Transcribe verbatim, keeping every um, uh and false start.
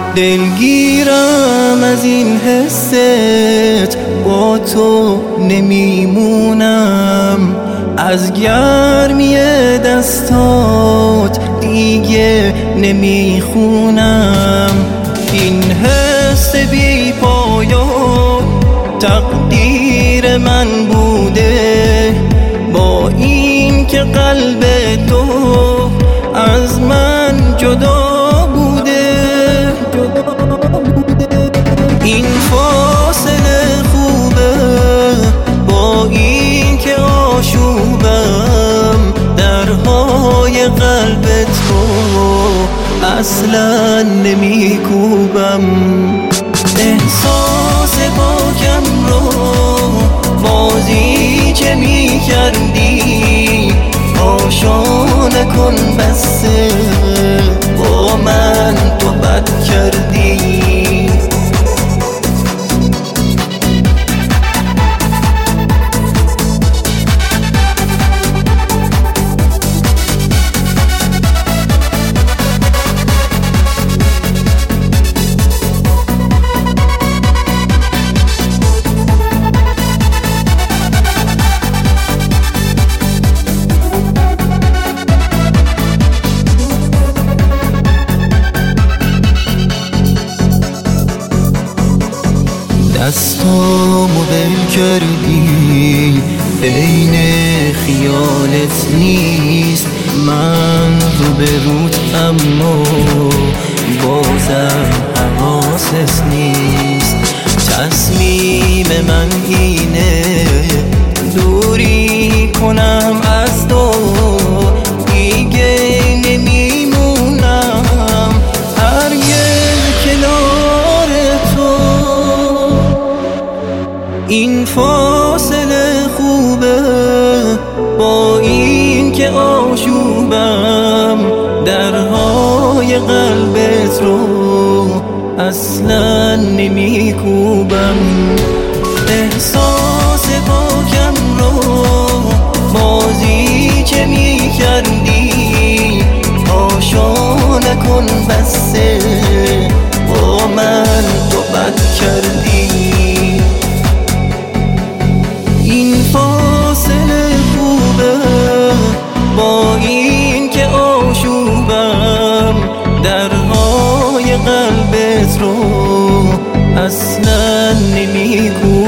دلگیرم از این حست، با تو نمیمونم. از گرمی دستات دیگه نمیخونم. این حس بی پایان تقدیر من بوده، با این که قلب تو از من جدا بوده. این فاصله خوبه، با این که آشوبم درهای قلب تو اصلا نمیکوبم. احساس پاکم رو بازی چه می کردی، آشانه کن بسه با من تو بد کردی. دستامو ول کردی، عین خیالت نیست. من رو به روت اما بازم حواست نیست. تصمیم من اینه دوری کنم از تو، دیگه نمیمونم هرگز کنار تو. این فاصله خوبه، با این که آشوبم درهای قلبت رو اصلا نمیکوبم. احساس پاکم رو بازی چه می کردی، آشانه کن بسه با من تو بد کردی. این فاصله خوبه، با این که آشوبم درهای قلبت رو اصلا نمیگو